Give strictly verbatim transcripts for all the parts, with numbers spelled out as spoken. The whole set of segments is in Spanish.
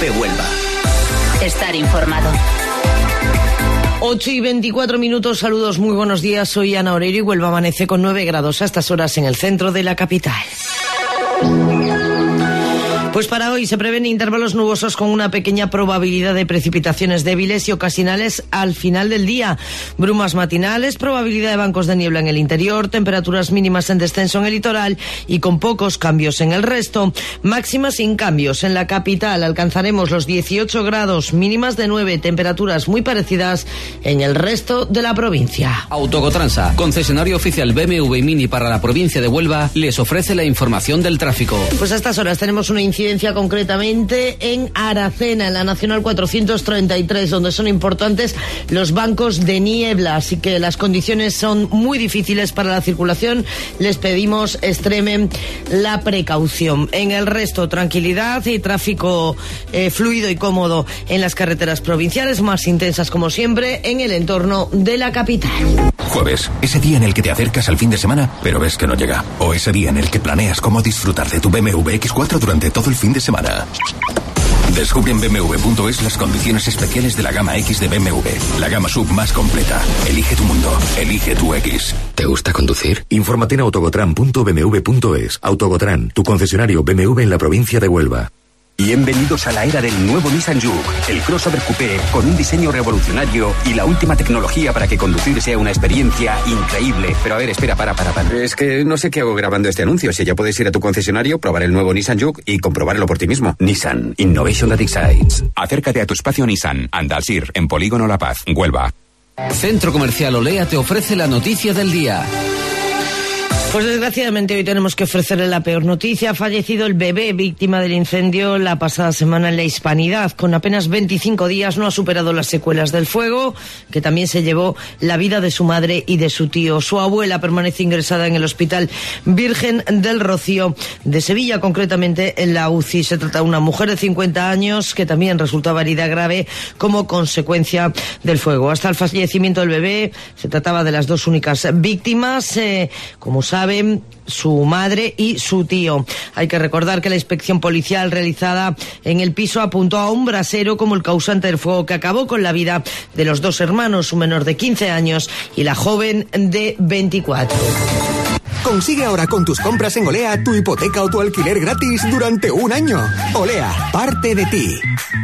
Cope Huelva. Estar informado. ocho y veinticuatro minutos, saludos, muy buenos días, soy Ana Oreiro y Huelva amanece con nueve grados a estas horas en el centro de la capital. Pues para hoy se prevén intervalos nubosos con una pequeña probabilidad de precipitaciones débiles y ocasionales al final del día. Brumas matinales, probabilidad de bancos de niebla en el interior, temperaturas mínimas en descenso en el litoral y con pocos cambios en el resto. Máximas sin cambios. En la capital alcanzaremos los dieciocho grados, mínimas de nueve, temperaturas muy parecidas en el resto de la provincia. Autocotransa, concesionario oficial B M W y Mini para la provincia de Huelva, les ofrece la información del tráfico. Pues a estas horas tenemos una incidencia concretamente en Aracena, en la Nacional cuatrocientos treinta y tres, donde son importantes los bancos de niebla, así que las condiciones son muy difíciles para la circulación. Les pedimos extremen la precaución. En el resto, tranquilidad y tráfico eh, fluido y cómodo en las carreteras provinciales, más intensas como siempre en el entorno de la capital. Jueves, ese día en el que te acercas al fin de semana, pero ves que no llega. O ese día en el que planeas cómo disfrutar de tu B M W equis cuatro durante todo el fin de semana. Descubre en B M W punto es las condiciones especiales de la gama X de B M W, la gama sub más completa. Elige tu mundo, elige tu X. ¿Te gusta conducir? Infórmate en autogotran punto b m w punto es. Autogotran, tu concesionario B M W en la provincia de Huelva. Bienvenidos a la era del nuevo Nissan Juke, el crossover coupé con un diseño revolucionario y la última tecnología para que conducir sea una experiencia increíble. Pero a ver, espera, para, para, para. Es que no sé qué hago grabando este anuncio. Si ya puedes ir a tu concesionario, probar el nuevo Nissan Juke y comprobarlo por ti mismo. Nissan, Innovation that excites. Acércate a tu espacio Nissan, Andalsir, en Polígono La Paz, Huelva. Centro Comercial Olea te ofrece la noticia del día. Pues desgraciadamente hoy tenemos que ofrecerle la peor noticia. Ha fallecido el bebé víctima del incendio la pasada semana en la Hispanidad. Con apenas veinticinco días no ha superado las secuelas del fuego, que también se llevó la vida de su madre y de su tío. Su abuela permanece ingresada en el Hospital Virgen del Rocío de Sevilla, concretamente en la U C I. Se trata de una mujer de cincuenta años que también resultaba herida grave como consecuencia del fuego. Hasta el fallecimiento del bebé se trataba de las dos únicas víctimas, eh, como saben, su madre y su tío. Hay que recordar que la inspección policial realizada en el piso apuntó a un brasero como el causante del fuego que acabó con la vida de los dos hermanos, su menor de quince años y la joven de veinticuatro. Consigue ahora con tus compras en Olea tu hipoteca o tu alquiler gratis durante un año. Olea, parte de ti.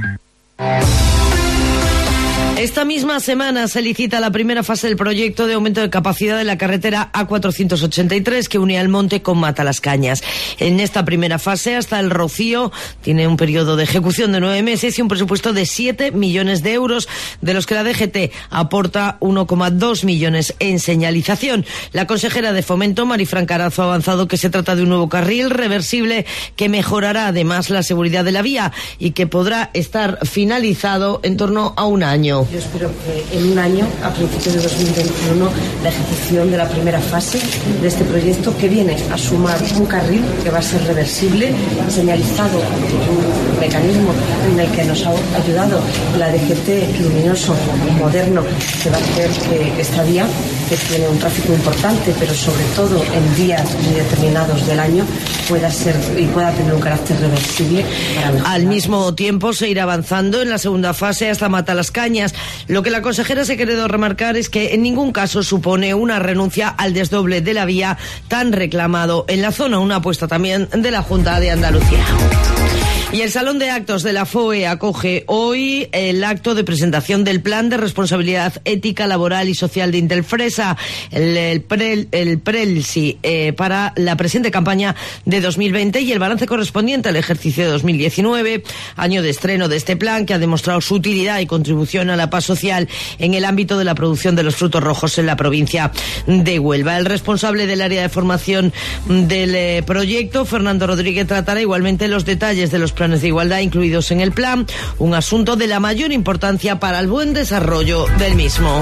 Esta misma semana se licita la primera fase del proyecto de aumento de capacidad de la carretera A cuatrocientos ochenta y tres que une Almonte con Matalascañas. En esta primera fase, hasta el Rocío, tiene un periodo de ejecución de nueve meses y un presupuesto de siete millones de euros, de los que la D G T aporta uno coma dos millones en señalización. La consejera de Fomento, Marifran Carazo, ha avanzado que se trata de un nuevo carril reversible que mejorará además la seguridad de la vía y que podrá estar finalizado en torno a un año. Yo espero que en un año, a principios de dos mil veintiuno, la ejecución de la primera fase de este proyecto, que viene a sumar un carril que va a ser reversible, señalizado, un mecanismo en el que nos ha ayudado la D G T, luminoso, moderno, que va a hacer que esta vía, que tiene un tráfico importante, pero sobre todo en días muy determinados del año, pueda ser y pueda tener un carácter reversible. Para Al mismo tiempo se irá avanzando en la segunda fase hasta Matalascañas. Lo que la consejera se ha querido remarcar es que en ningún caso supone una renuncia al desdoble de la vía tan reclamado en la zona, una apuesta también de la Junta de Andalucía. Y el Salón de Actos de la F O E acoge hoy el acto de presentación del Plan de Responsabilidad Ética, Laboral y Social de Intelfresa, el, el, pre, el PRELSI, eh, para la presente campaña de dos mil veinte y el balance correspondiente al ejercicio de dos mil diecinueve, año de estreno de este plan que ha demostrado su utilidad y contribución a la paz social en el ámbito de la producción de los frutos rojos en la provincia de Huelva. El responsable del área de formación del eh, proyecto, Fernando Rodríguez, tratará igualmente los detalles de los planes de igualdad incluidos en el plan, un asunto de la mayor importancia para el buen desarrollo del mismo.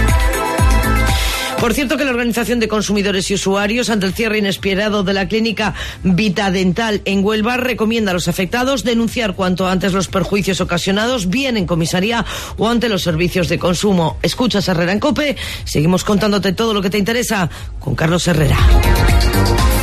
Por cierto, que la Organización de Consumidores y Usuarios, ante el cierre inesperado de la clínica Vitadental en Huelva, recomienda a los afectados denunciar cuanto antes los perjuicios ocasionados, bien en comisaría o ante los servicios de consumo. Escuchas Herrera en COPE, seguimos contándote todo lo que te interesa con Carlos Herrera.